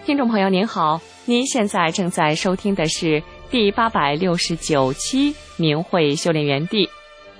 听众朋友您好，您现在正在收听的是第869期明慧修炼园地。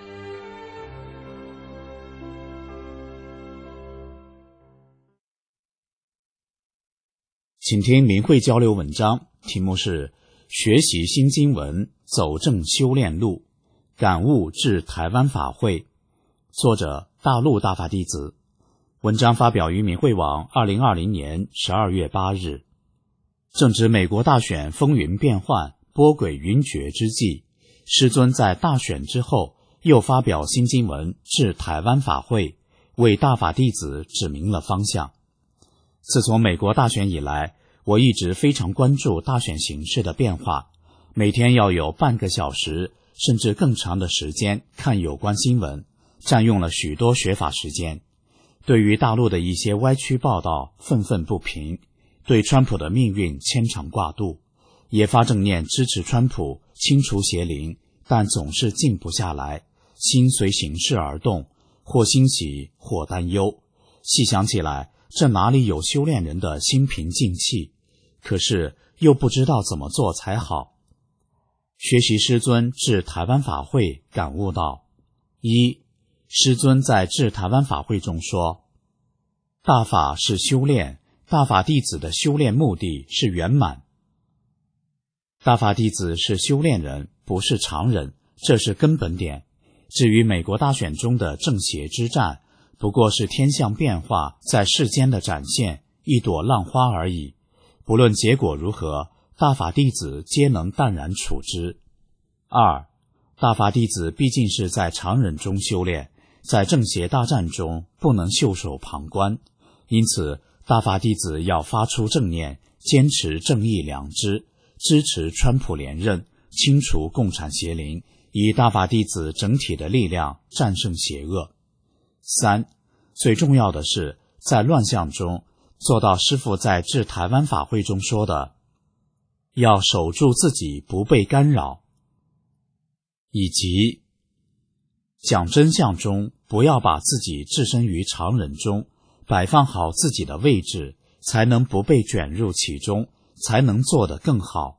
请听明慧交流文章，题目是学习新经文，走正修炼路，感悟至台湾法会，作者大陆大法弟子。文章发表于明慧网2020年12月8日。正值美国大选风云变幻，波诡云谲之际，师尊在大选之后又发表新经文至台湾法会，为大法弟子指明了方向。自从美国大选以来，我一直非常关注大选形势的变化，每天要有半个小时甚至更长的时间看有关新闻，占用了许多学法时间。对于大陆的一些歪曲报道愤愤不平，对川普的命运牵肠挂肚，也发正念支持川普清除邪灵，但总是静不下来，心随形势而动，或欣喜或担忧。细想起来，这哪里有修炼人的心平静气？可是又不知道怎么做才好。学习师尊至台湾法会，感悟到：一，师尊在至台湾法会中说，大法是修炼，大法弟子的修炼目的是圆满。大法弟子是修炼人，不是常人，这是根本点。至于美国大选中的正邪之战，不过是天象变化在世间的展现，一朵浪花而已。不论结果如何，大法弟子皆能淡然处之。二，大法弟子毕竟是在常人中修炼，在正邪大战中不能袖手旁观，因此大法弟子要发出正念，坚持正义良知，支持川普连任，清除共产邪灵，以大法弟子整体的力量战胜邪恶。三，最重要的是在乱象中做到师父在至台湾法会中说的，要守住自己不被干扰，以及讲真相中不要把自己置身于常人中，摆放好自己的位置，才能不被卷入其中，才能做得更好。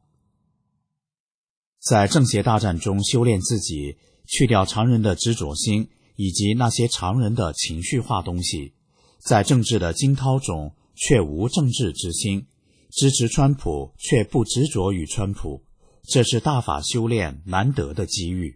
在正邪大战中修炼自己，去掉常人的执着心以及那些常人的情绪化东西，在政治的惊涛中却无政治之心，支持川普却不执着于川普，这是大法修炼难得的机遇。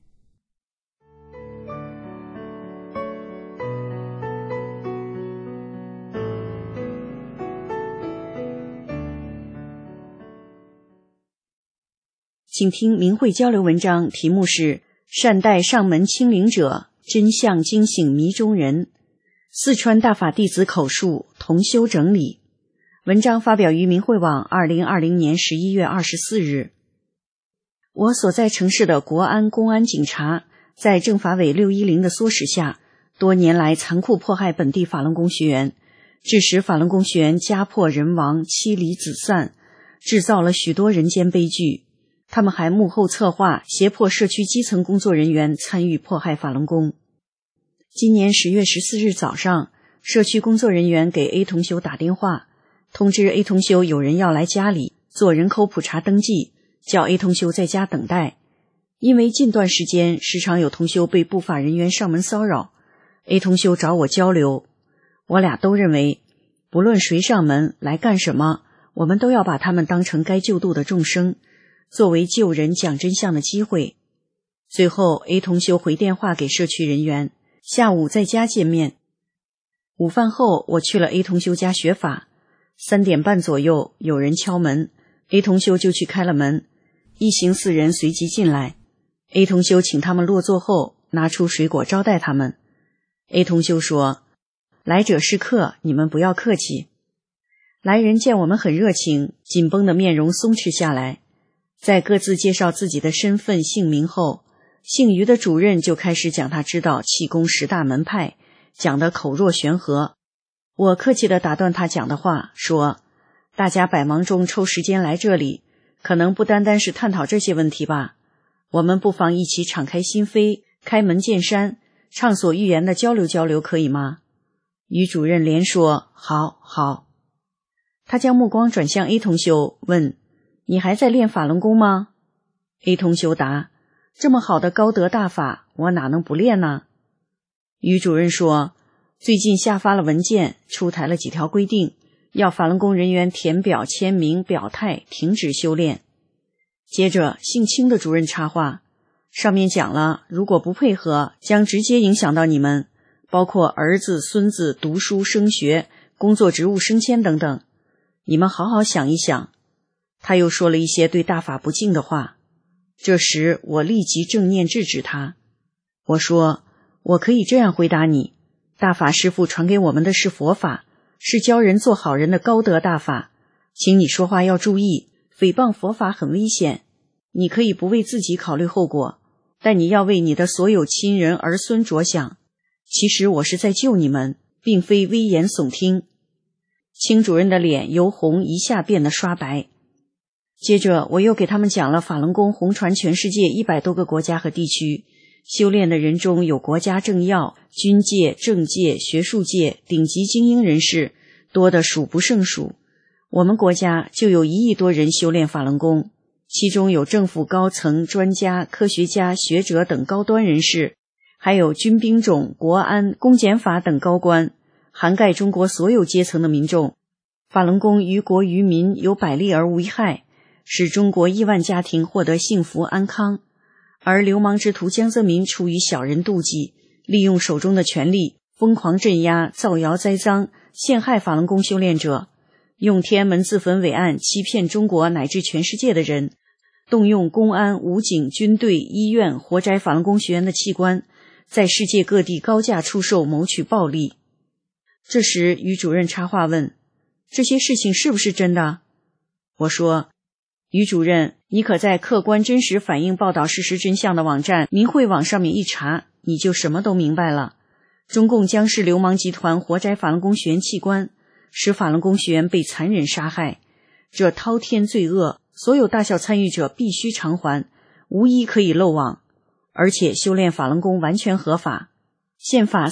请听明慧交流文章，题目是善待上门清灵者，真相惊醒迷中人。四川大法弟子口述，同修整理。文章发表于明慧网2020年11月24日。我所在城市的国安公安警察在政法委610的唆使下，多年来残酷迫害本地法轮功学员，致使法轮功学员家破人亡，妻离子散，制造了许多人间悲剧。他们还幕后策划，胁迫社区基层工作人员参与迫害法轮功。今年10月14日早上，社区工作人员给 A 同修打电话，通知 A 同修有人要来家里做人口普查登记，叫 A 同修在家等待。因为近段时间时常有同修被不法人员上门骚扰， A 同修找我交流。我俩都认为，不论谁上门来干什么，我们都要把他们当成该救度的众生，作为救人讲真相的机会。最后 A 同修回电话给社区人员，下午在家见面。午饭后我去了 A 同修家学法，3点半左右有人敲门， A 同修就去开了门，一行4人随即进来。 A 同修请他们落座后，拿出水果招待他们。 A 同修说，来者是客，你们不要客气。来人见我们很热情，紧绷的面容松弛下来。在各自介绍自己的身份姓名后，姓于的主任就开始讲他知道气功10大门派，讲得口若悬河。我客气地打断他讲的话，说，大家百忙中抽时间来这里，可能不单单是探讨这些问题吧，我们不妨一起敞开心扉，开门见山，畅所欲言地交流交流，可以吗？于主任连说好好。 他将目光转向 A 同修，问：你还在练法轮功吗？ A 同修答：这么好的高德大法，我哪能不练呢？于主任说，最近下发了文件，出台了几条规定，要法轮功人员填表签名表态，停止修炼。接着姓清的主任插话，上面讲了，如果不配合，将直接影响到你们，包括儿子孙子读书升学、工作职务升迁等等，你们好好想一想。他又说了一些对大法不敬的话，这时我立即正念制止他。我说，我可以这样回答你，大法师父传给我们的是佛法，是教人做好人的高德大法，请你说话要注意，诽谤佛法很危险，你可以不为自己考虑后果，但你要为你的所有亲人儿孙着想。其实我是在救你们，并非危言耸听。清主任的脸由红一下变得刷白。接着我又给他们讲了法轮功红传全世界100多个国家和地区，修炼的人中有国家政要、军界、政界、学术界顶级精英人士，多得数不胜数。我们国家就有1亿多人修炼法轮功，其中有政府高层、专家、科学家、学者等高端人士，还有军兵种、国安、公检法等高官，涵盖中国所有阶层的民众。法轮功于国于民有百利而无一害，使中国亿万家庭获得幸福安康。而流氓之徒江泽民出于小人妒忌，利用手中的权力疯狂镇压、造谣栽赃、陷害法轮功修炼者，用天安门自焚伪案欺骗中国乃至全世界的人，动用公安、武警、军队、医院活摘法轮功学员的器官，在世界各地高价出售，谋取暴利。这时于主任插话问，这些事情是不是真的？我说，于主任，你可在客观真实反映报道事实真相的网站民汇网上面一查，你就什么都明白了。中共僵尸流氓集团活摘法轮功学员器官，使法轮功学员被残忍杀害，这滔天罪恶，所有大小参与者必须偿还，无一可以漏网。而且修炼法轮功完全合法，宪法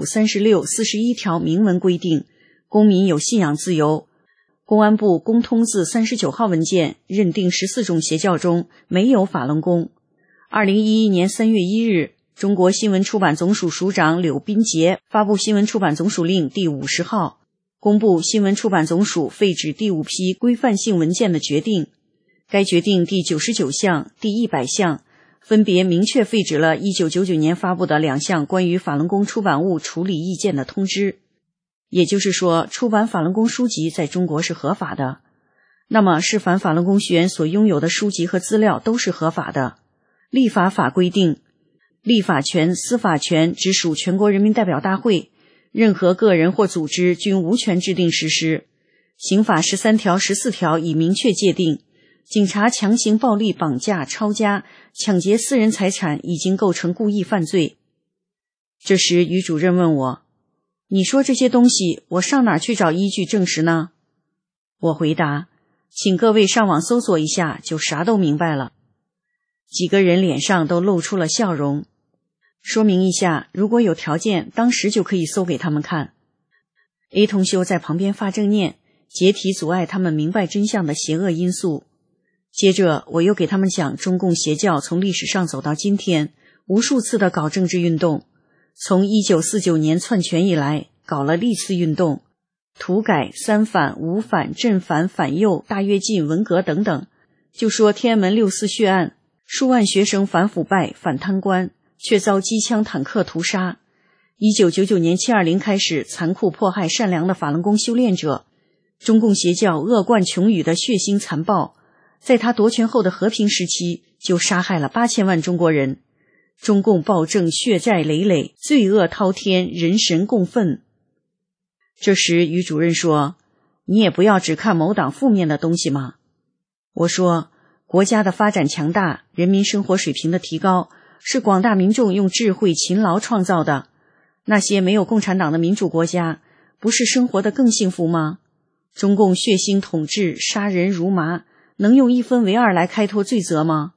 35、36、41条明文规定，公民有信仰自由。公安部公通字39号文件认定14种邪教中没有法轮功。2011年3月1日，中国新闻出版总署署长柳斌杰发布新闻出版总署令第50号，公布新闻出版总署废止第5批规范性文件的决定。该决定第99项、第100项分别明确废止了1999年发布的2项关于法轮功出版物处理意见的通知。也就是说，出版法轮功书籍在中国是合法的。那么是凡法轮功学员所拥有的书籍和资料都是合法的。立法法规定，立法权、司法权直属全国人民代表大会，任何个人或组织均无权制定实施。刑法13条、14条已明确界定，警察强行暴力绑架、抄家、抢劫私人财产已经构成故意犯罪。这时于主任问我，你说这些东西，我上哪儿去找依据证实呢？我回答，请各位上网搜索一下，就啥都明白了。几个人脸上都露出了笑容。说明一下，如果有条件，当时就可以搜给他们看。A 同修在旁边发正念，解体阻碍他们明白真相的邪恶因素。接着我又给他们讲中共邪教从历史上走到今天，无数次的搞政治运动，从1949年篡权以来，搞了历次运动，土改、三反、五反、镇反、反右、大跃进、文革等等。就说天安门6四血案，数万学生反腐败、反贪官，却遭机枪坦克屠杀。1999年720开始残酷迫害善良的法轮功修炼者，中共邪教恶贯穷语的血腥残暴，在他夺权后的和平时期就杀害了8000万中国人。中共暴政血债累累，罪恶滔天，人神共愤。这时于主任说，你也不要只看某党负面的东西嘛。我说，国家的发展强大，人民生活水平的提高，是广大民众用智慧勤劳创造的。那些没有共产党的民主国家，不是生活得更幸福吗？中共血腥统治，杀人如麻，能用1分为2来开脱罪责吗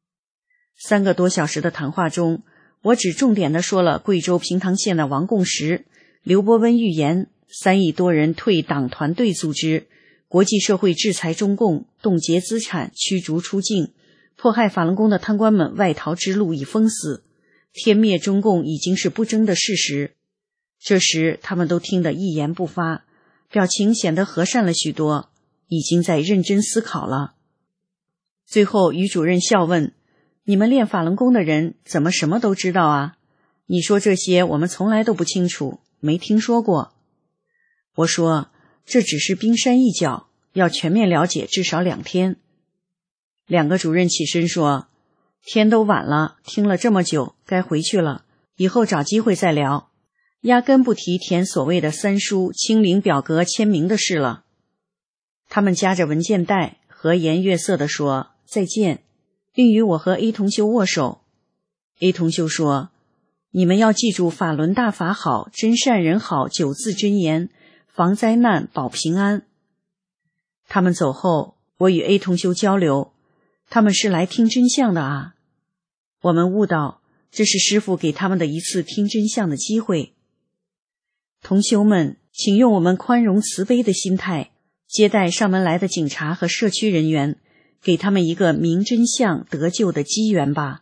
？3个多小时的谈话中，我只重点地说了贵州平塘县的王贡石、刘伯温预言，3亿多人退党团队组织， 国际社会制裁中共，冻结资产，驱逐出境，迫害法轮功的贪官们外逃之路已封死，天灭中共已经是不争的事实。这时他们都听得一言不发，表情显得和善了许多，已经在认真思考了。最后于主任笑问，你们练法轮功的人怎么什么都知道啊？你说这些我们从来都不清楚，没听说过。我说这只是冰山一角，要全面了解至少2天。2个主任起身说，天都晚了，听了这么久，该回去了，以后找机会再聊，压根不提填所谓的3书清零表格签名的事了。他们夹着文件袋，和颜悦色地说再见，并与我和 A 同修握手。 A 同修说，你们要记住法轮大法好，真善人好9字真言，防灾难保平安。他们走后，我与 A 同修交流，他们是来听真相的啊。我们悟到这是师父给他们的一次听真相的机会。同修们，请用我们宽容慈悲的心态接待上门来的警察和社区人员，给他们一个明真相得救的机缘吧。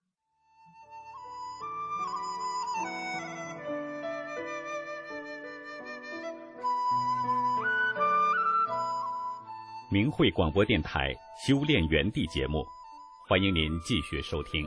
明慧广播电台修炼园地节目，欢迎您继续收听。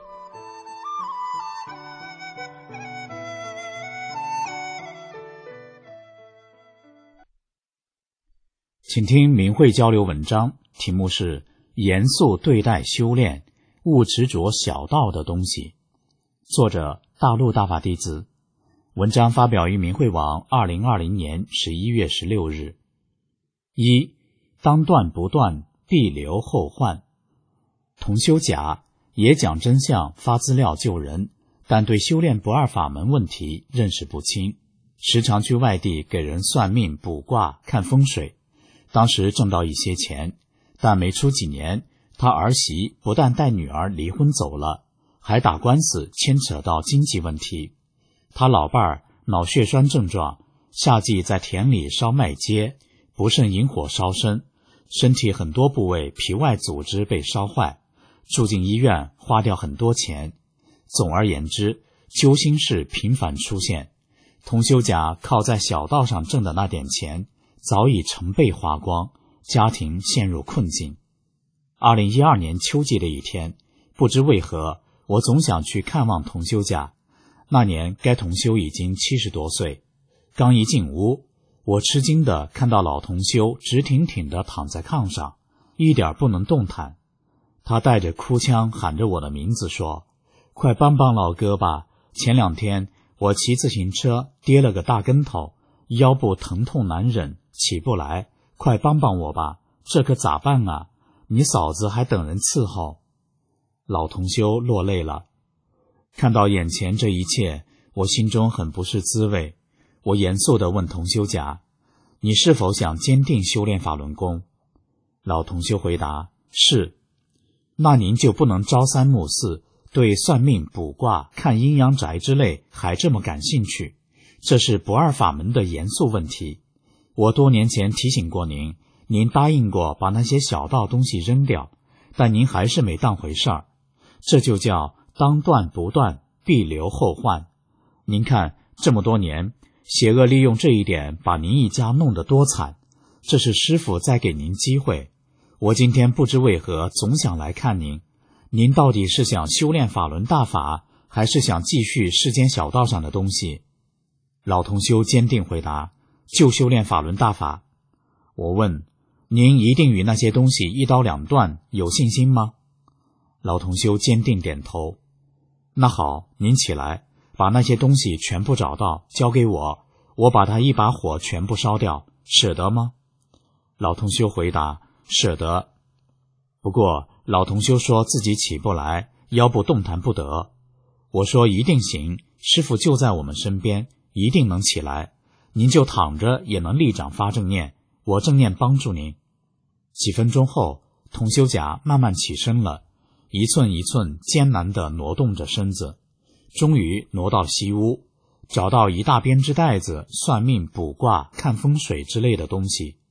请听明慧交流文章，题目是严肃对待修炼，勿执着小道的东西。作者大陆大法弟子，文章发表于明慧网2020年11月16日。1. 当断不断，必留后患。同修甲也讲真相，发资料救人，但对修炼不二法门问题认识不清，时常去外地给人算命卜卦看风水。当时挣到一些钱，但没出几年，他儿媳不但带女儿离婚走了，还打官司牵扯到经济问题。他老伴儿脑血栓症状，夏季在田里烧麦秸，不慎引火烧身，身体很多部位皮外组织被烧坏，住进医院花掉很多钱。总而言之，揪心事频繁出现。同修甲靠在小道上挣的那点钱早已成倍花光，家庭陷入困境。2012年秋季的一天，不知为何，我总想去看望同修甲。那年该同修已经70多岁，刚一进屋，我吃惊地看到老同修直挺挺地躺在炕上，一点不能动弹。他带着哭腔喊着我的名字说，快帮帮老哥吧，前2天我骑自行车跌了个大跟头，腰部疼痛难忍，起不来，快帮帮我吧，这可咋办啊？你嫂子还等人伺候。老同修落泪了。看到眼前这一切，我心中很不是滋味。我严肃地问同修甲，你是否想坚定修炼法轮功？老同修回答，是。那您就不能朝三暮四，对算命卜卦看阴阳宅之类还这么感兴趣，这是不二法门的严肃问题。我多年前提醒过您，您答应过把那些小道东西扔掉，但您还是没当回事儿。这就叫当断不断，必留后患。您看这么多年，邪恶利用这一点把您一家弄得多惨，这是师父在给您机会。我今天不知为何总想来看您，您到底是想修炼法轮大法，还是想继续世间小道上的东西？老同修坚定回答，就修炼法轮大法。我问，您一定与那些东西一刀两断，有信心吗？老同修坚定点头。那好，您起来，把那些东西全部找到，交给我，我把它一把火全部烧掉，舍得吗？老同修回答，舍得。不过老同修说自己起不来，腰部动弹不得。我说一定行，师父就在我们身边，一定能起来，您就躺着也能立掌发正念，我正念帮助您。几分钟后，同修甲慢慢起身了，一寸一寸艰难地挪动着身子，终于挪到西屋，找到一大编织袋子算命卜卦看风水之类的东西。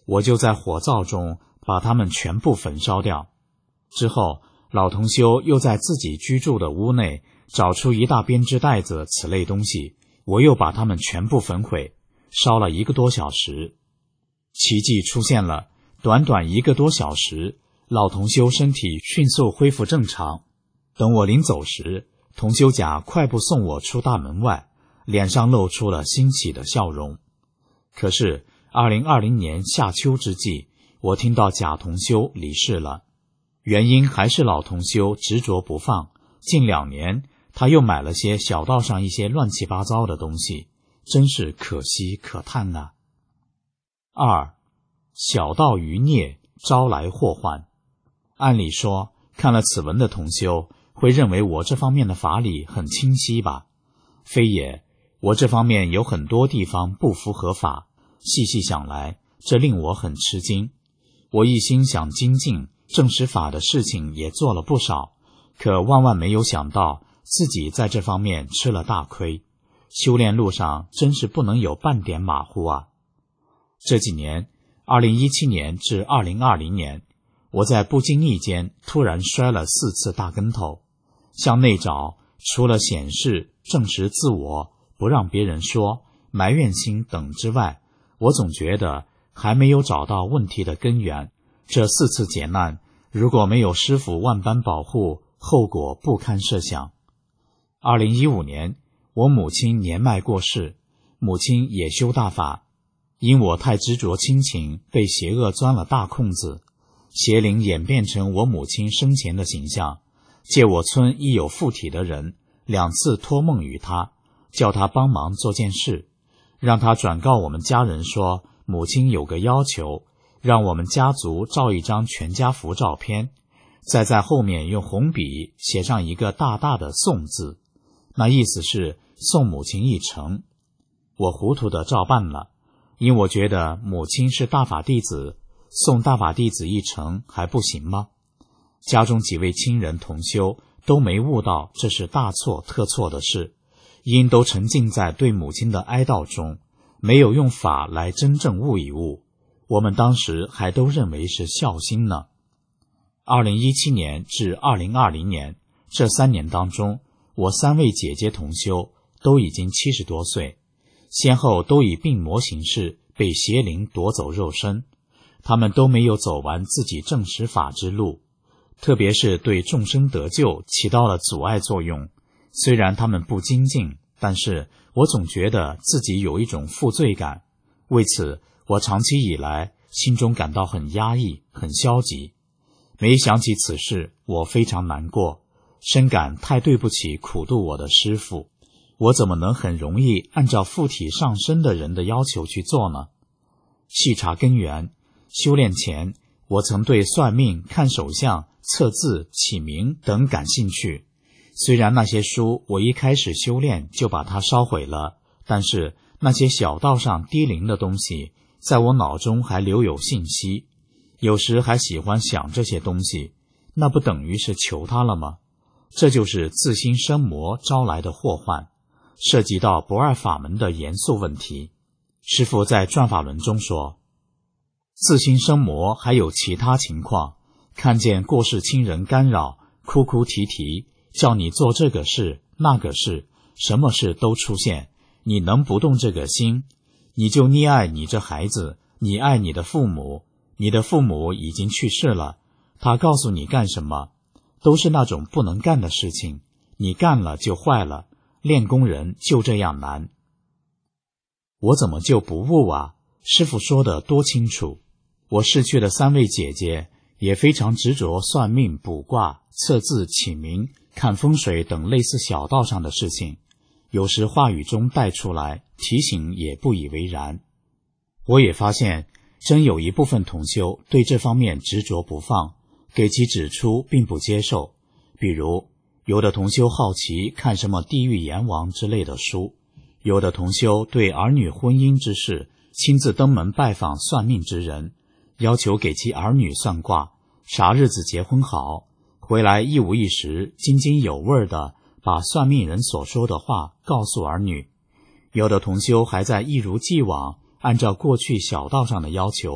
我就在火灶中把它们全部焚烧掉。之后老同修又在自己居住的屋内找出一大编织袋子此类东西，我又把它们全部焚毁，烧了1个多小时。奇迹出现了，短短1个多小时，老同修身体迅速恢复正常。等我临走时，同修甲快步送我出大门外，脸上露出了欣喜的笑容。可是2020年夏秋之际，我听到甲同修离世了，原因还是老同修执着不放，近2年他又买了些小道上一些乱七八糟的东西，真是可惜可叹啊。2. 小道余孽，招来祸患。按理说，看了此文的同修会认为我这方面的法理很清晰吧？非也，我这方面有很多地方不符合法，细细想来，这令我很吃惊。我一心想精进正实法的事情也做了不少，可万万没有想到自己在这方面吃了大亏，修炼路上真是不能有半点马虎啊。这几年2017年至2020年，我在不经意间突然摔了4次大跟头。向内找，除了显示证实自我，不让别人说，埋怨心等之外，我总觉得还没有找到问题的根源。这4次劫难，如果没有师父万般保护，后果不堪设想。2015年，我母亲年迈过世，母亲也修大法，因我太执着亲情，被邪恶钻了大空子，邪灵演变成我母亲生前的形象，借我村一有附体的人2次托梦于他，叫他帮忙做件事，让他转告我们家人说，母亲有个要求，让我们家族照一张全家福照片，再在后面用红笔写上一个大大的宋字，那意思是送母亲一程。我糊涂地照办了，因我觉得母亲是大法弟子，送大法弟子一程还不行吗？家中几位亲人同修都没悟到这是大错特错的事，因都沉浸在对母亲的哀悼中，没有用法来真正悟一悟。我们当时还都认为是孝心呢。2017年至2020年这3年当中，我3位姐姐同修都已经70多岁，先后都以病魔形式被邪灵夺走肉身，他们都没有走完自己正实法之路，特别是对众生得救起到了阻碍作用。虽然他们不精进，但是我总觉得自己有一种负罪感，为此我长期以来心中感到很压抑，很消极。每想起此事，我非常难过，深感太对不起苦度我的师父。我怎么能很容易按照附体上身的人的要求去做呢？细查根源，修炼前我曾对算命、看手相、测字、起名等感兴趣，虽然那些书我一开始修炼就把它烧毁了，但是那些小道上低灵的东西在我脑中还留有信息，有时还喜欢想这些东西，那不等于是求它了吗？这就是自心生魔招来的祸患，涉及到不二法门的严肃问题。师父在转法轮中说，自心生魔还有其他情况，看见过世亲人干扰，哭哭啼啼，叫你做这个事那个事，什么事都出现，你能不动这个心？你就溺爱你这孩子，你爱你的父母，你的父母已经去世了，他告诉你干什么，都是那种不能干的事情，你干了就坏了，练功人就这样难。我怎么就不悟啊？师父说的多清楚。我逝去的3位姐姐也非常执着算命、卜卦、测字、起名、看风水等类似小道上的事情，有时话语中带出来，提醒也不以为然。我也发现真有一部分同修对这方面执着不放，给其指出并不接受。比如有的同修好奇看什么地狱阎王之类的书，有的同修对儿女婚姻之事亲自登门拜访算命之人，要求给其儿女算卦，啥日子结婚好，回来一五一十津津有味地把算命人所说的话告诉儿女。有的同修还在一如既往按照过去小道上的要求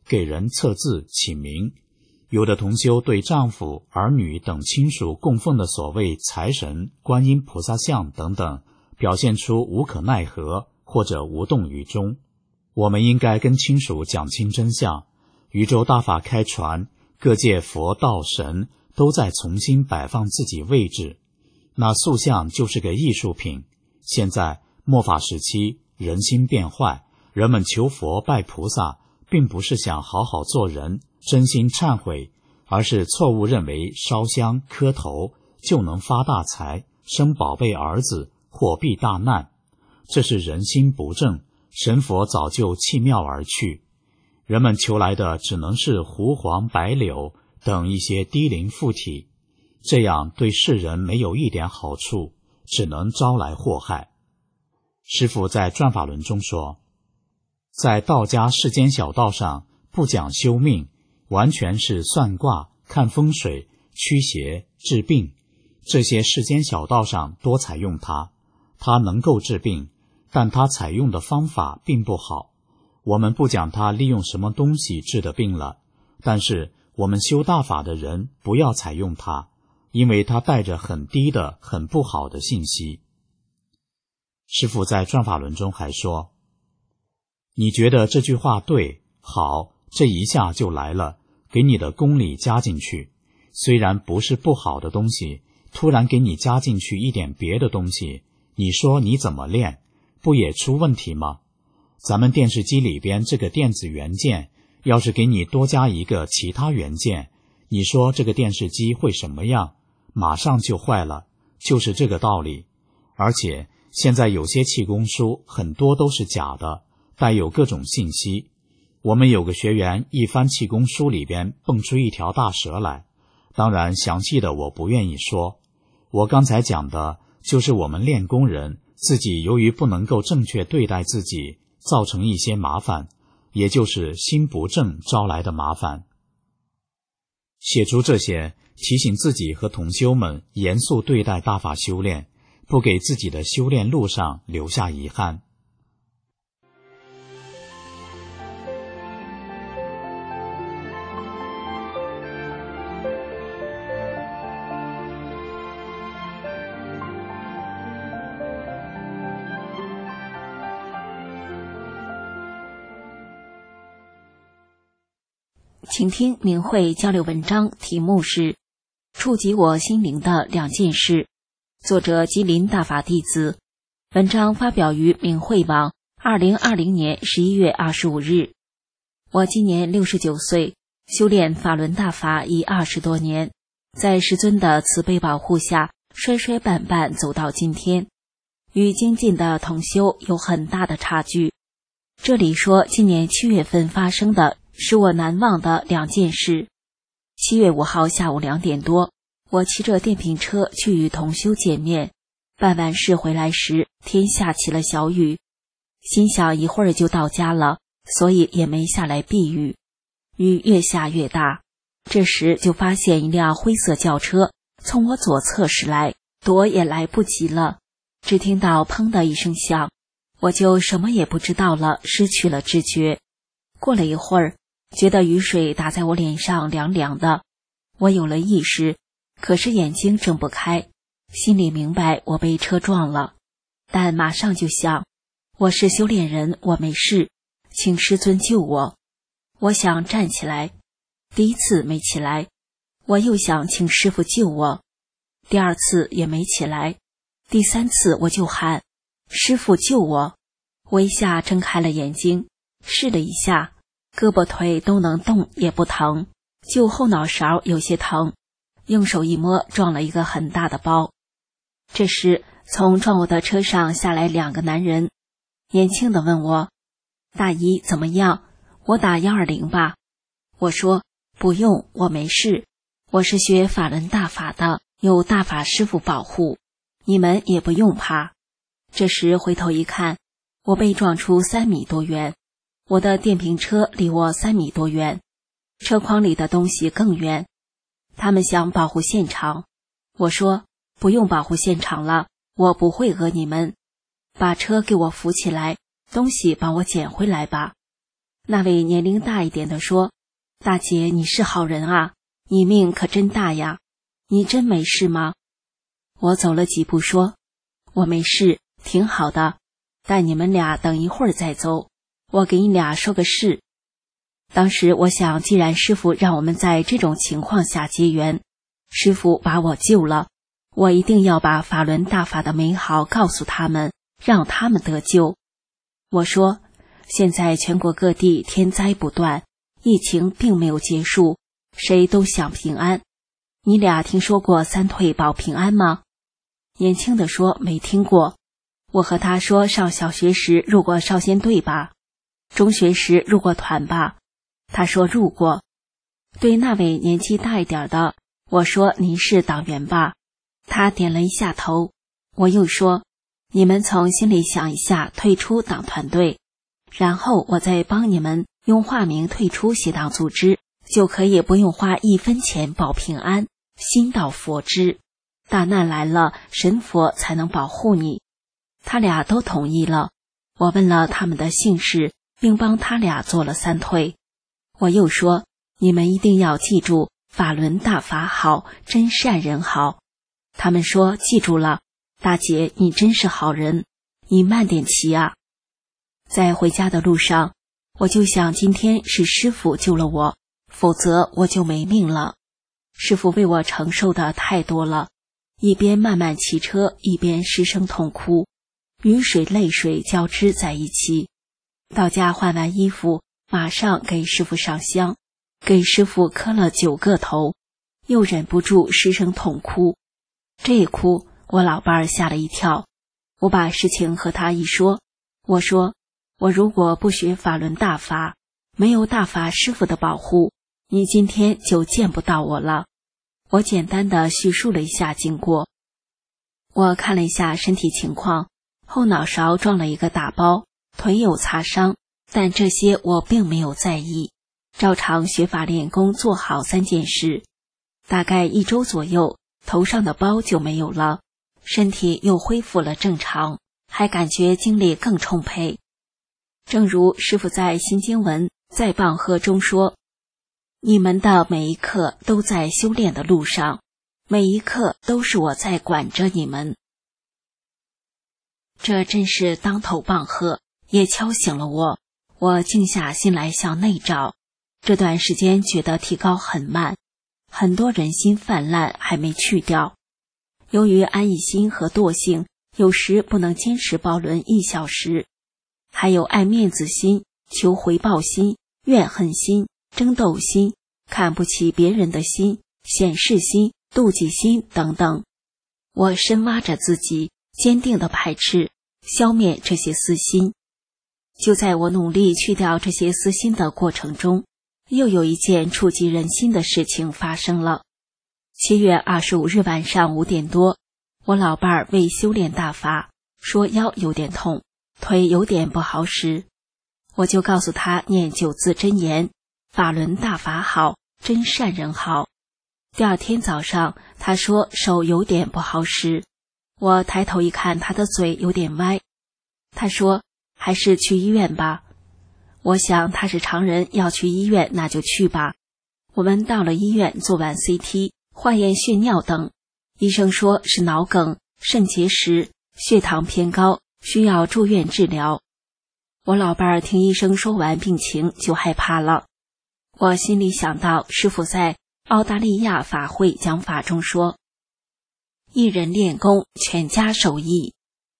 给人测字起名。有的同修对丈夫、儿女等亲属供奉的所谓财神、观音菩萨像等等，表现出无可奈何或者无动于衷。我们应该跟亲属讲清真相。宇宙大法开传，各界佛道神都在重新摆放自己位置。那塑像就是个艺术品。现在末法时期，人心变坏，人们求佛拜菩萨，并不是想好好做人，真心忏悔，而是错误认为烧香磕头就能发大财，生宝贝儿子或避大难。这是人心不正，神佛早就弃庙而去。人们求来的只能是狐黄白柳等一些低龄附体，这样对世人没有一点好处，只能招来祸害。师父在转法轮中说，在道家世间小道上不讲修命，完全是算卦、看风水、驱邪、治病，这些世间小道上多采用它，它能够治病，但它采用的方法并不好。我们不讲它利用什么东西治的病了，但是我们修大法的人不要采用它，因为它带着很低的、很不好的信息。师父在转法轮中还说，你觉得这句话对，好，这一下就来了，给你的公理加进去，虽然不是不好的东西，突然给你加进去一点别的东西，你说你怎么练，不也出问题吗？咱们电视机里边这个电子元件，要是给你多加一个其他元件，你说这个电视机会什么样？马上就坏了，就是这个道理。而且现在有些气功书很多都是假的，带有各种信息。我们有个学员一翻气功书里边蹦出一条大蛇来，当然详细的我不愿意说。我刚才讲的就是我们练功人自己由于不能够正确对待自己，造成一些麻烦，也就是心不正招来的麻烦。写出这些，提醒自己和同修们严肃对待大法修炼，不给自己的修炼路上留下遗憾。 请听明慧交流文章，题目是触及我心灵的两件事，作者吉林大法弟子。文章发表于明慧网2020年11月25日。我今年69岁，修炼法轮大法已20多年，在师尊的慈悲保护下，摔摔绊绊走到今天，与精进的同修有很大的差距。这里说今年7月份发生的使我难忘的两件事。7月5号下午2点多，我骑着电瓶车去与同修见面，办完事回来时，天下起了小雨，心想一会儿就到家了，所以也没下来避雨。雨越下越大，这时就发现一辆灰色轿车从我左侧驶来，躲也来不及了，只听到砰的一声响，我就什么也不知道了，失去了知觉。过了一会儿，觉得雨水打在我脸上凉凉的，我有了意识，可是眼睛睁不开，心里明白我被车撞了，但马上就想，我是修炼人，我没事，请师尊救我。我想站起来，第一次没起来，我又想请师父救我，第二次也没起来，第三次我就喊师父救我。我一下睁开了眼睛，试了一下，胳膊腿都能动也不疼，就后脑勺有些疼，用手一摸撞了一个很大的包。这时从撞我的车上下来2个男人，年轻的问我，大姨怎么样？我打120吧。我说不用，我没事，我是学法轮大法的，有大法师父保护，你们也不用怕。这时回头一看，我被撞出3米多远，我的电瓶车离我3米多远，车筐里的东西更远。他们想保护现场，我说不用保护现场了，我不会讹你们，把车给我扶起来，东西帮我捡回来吧。 那位年龄大一点的说：大姐，你是好人啊，你命可真大呀，你真没事吗？我走了几步说：我没事，挺好的，但你们俩等一会儿再走，我给你俩说个事。当时我想，既然师父让我们在这种情况下结缘，师父把我救了，我一定要把法轮大法的美好告诉他们，让他们得救。我说，现在全国各地天灾不断，疫情并没有结束，谁都想平安。你俩听说过三退保平安吗？年轻的说没听过。我和他说，上小学时入过少先队吧，中学时入过团吧。他说入过。对那位年纪大一点的，我说您是党员吧？他点了一下头。我又说，你们从心里想一下退出党团队，然后我再帮你们用化名退出邪党组织，就可以不用花1分钱保平安，心到佛知。大难来了，神佛才能保护你。他俩都同意了。我问了他们的姓氏，并帮他俩做了三退。我又说，你们一定要记住，法轮大法好，真善人好。他们说记住了。大姐，你真是好人，你慢点骑啊。在回家的路上，我就想，今天是师父救了我，否则我就没命了。师父为我承受的太多了，一边慢慢骑车，一边失声痛哭，雨水泪水交织在一起。到家换完衣服，马上给师父上香，给师父磕了9个头，又忍不住失声痛哭。这一哭，我老伴儿吓了一跳。我把事情和他一说，我说，我如果不学法轮大法，没有大法师父的保护，你今天就见不到我了。我简单的叙述了一下经过。我看了一下身体情况，后脑勺撞了一个大包，腿有擦伤，但这些我并没有在意，照常学法练功，做好3件事。大概1周左右，头上的包就没有了，身体又恢复了正常，还感觉精力更充沛。正如师父在心经文在棒喝中说，你们的每一刻都在修炼的路上，每一刻都是我在管着你们。这真是当头棒喝，也敲醒了我。我静下心来向内照，这段时间觉得提高很慢，很多人心泛滥还没去掉。由于安逸心和惰性，有时不能坚持抱轮1小时，还有爱面子心、求回报心、怨恨心、争斗心、看不起别人的心、显示心、妒忌心等等。我深挖着自己，坚定地排斥、消灭这些私心。就在我努力去掉这些私心的过程中，又有一件触及人心的事情发生了。7月25日晚上5点多，我老伴儿为修炼大法，说腰有点痛，腿有点不好使。我就告诉他念9字真言，法轮大法好，真善人好。第二天早上，他说手有点不好使。我抬头一看，他的嘴有点歪。他说还是去医院吧。我想他是常人，要去医院那就去吧。我们到了医院，做完 CT 化验血尿等，医生说是脑梗、肾结石，血糖偏高，需要住院治疗。我老伴儿听医生说完病情就害怕了。我心里想到师父在澳大利亚法会讲法中说，一人练功，全家受益。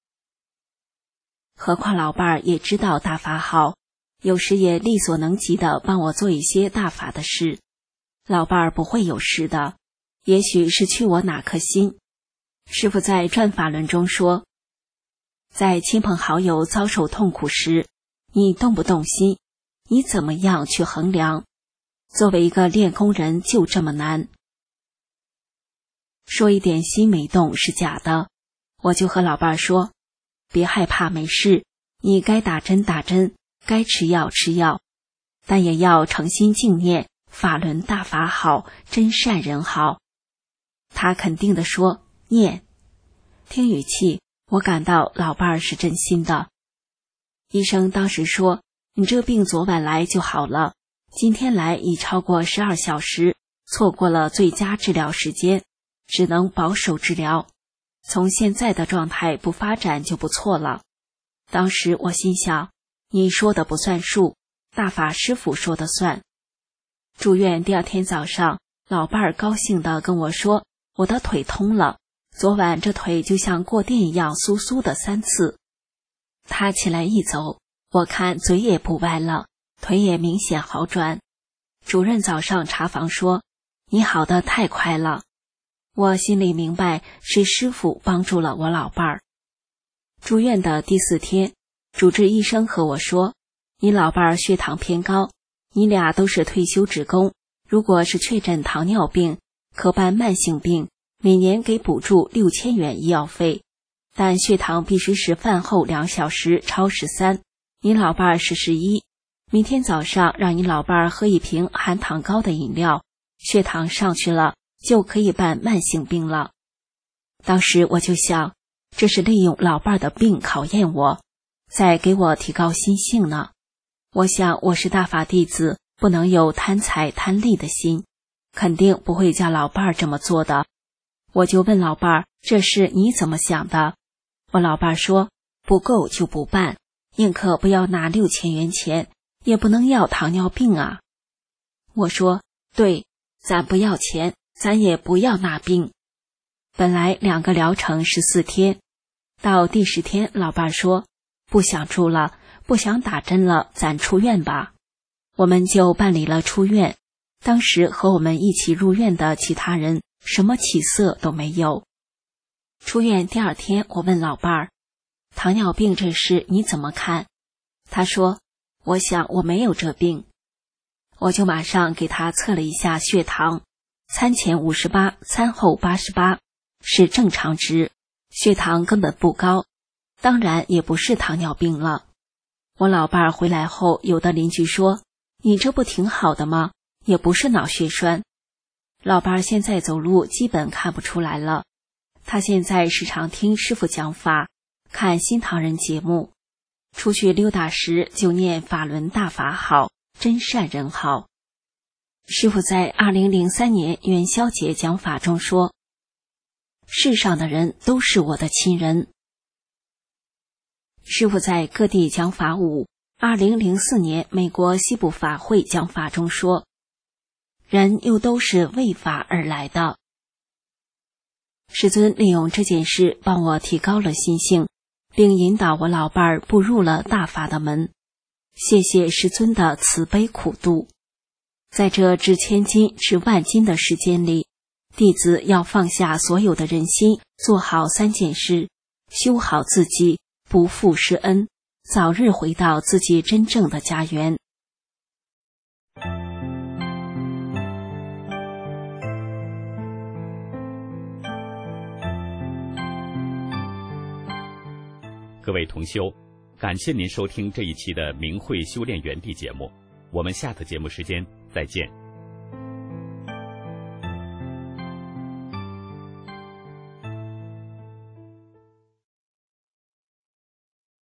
何况老伴儿也知道大法好，有时也力所能及的帮我做一些大法的事。老伴儿不会有事的，也许是去我哪颗心。师父在转法轮中说，在亲朋好友遭受痛苦时，你动不动心，你怎么样去衡量？作为一个练功人就这么难。说一点心没动是假的，我就和老伴儿说，别害怕，没事，你该打针打针，该吃药吃药，但也要诚心敬念，法轮大法好，真善人好。他肯定地说，念。听语气，我感到老伴儿是真心的。医生当时说， 你这病昨晚来就好了，今天来已超过12小时，错过了最佳治疗时间，只能保守治疗。从现在的状态不发展就不错了。当时我心想，你说的不算数，大法师傅说的算。住院第二天早上，老伴儿高兴地跟我说，我的腿通了，昨晚这腿就像过电一样酥酥的3次。他起来一走，我看嘴也不歪了，腿也明显好转。主任早上查房说，你好得太快了。我心里明白是师傅帮助了我老伴儿。住院的第4天，主治医生和我说，你老伴儿血糖偏高，你俩都是退休职工，如果是确诊糖尿病，可办慢性病，每年给补助6000元医药费，但血糖必须是饭后2小时超13，你老伴儿是11。明天早上让你老伴儿喝1瓶含糖高的饮料，血糖上去了就可以办慢性病了。当时我就想，这是利用老伴儿的病考验我，再给我提高心性呢。我想我是大法弟子，不能有贪财贪利的心，肯定不会叫老伴儿这么做的。我就问老伴儿，这事你怎么想的？我老伴儿说，不够就不办，宁可不要拿6000元钱，也不能要糖尿病啊。我说，对，咱不要钱，咱也不要那病。本来2个疗程14天，到第10天，老伴儿说，不想住了，不想打针了，咱出院吧。我们就办理了出院。当时和我们一起入院的其他人什么起色都没有。出院第2天，我问老伴儿，糖尿病这事你怎么看？他说，我想我没有这病。我就马上给他测了一下血糖，餐前58，餐后88，是正常值，血糖根本不高，当然也不是糖尿病了。我老伴儿回来后，有的邻居说，你这不挺好的吗？也不是脑血栓。老伴儿现在走路基本看不出来了，他现在时常听师傅讲法，看新唐人节目，出去溜达时就念法轮大法好，真善人好。师傅在2003年元宵节讲法中说，世上的人都是我的亲人。师傅在各地讲法2004年美国西部法会讲法中说，人又都是为法而来的。师尊利用这件事帮我提高了心性，并引导我老伴儿步入了大法的门。谢谢师尊的慈悲苦度。在这值千金值万金的时间里，弟子要放下所有的人心，做好3件事，修好自己，不负师恩，早日回到自己真正的家园。 各位同修，感谢您收听这一期的明慧修炼园地节目，我们下次节目时间再见。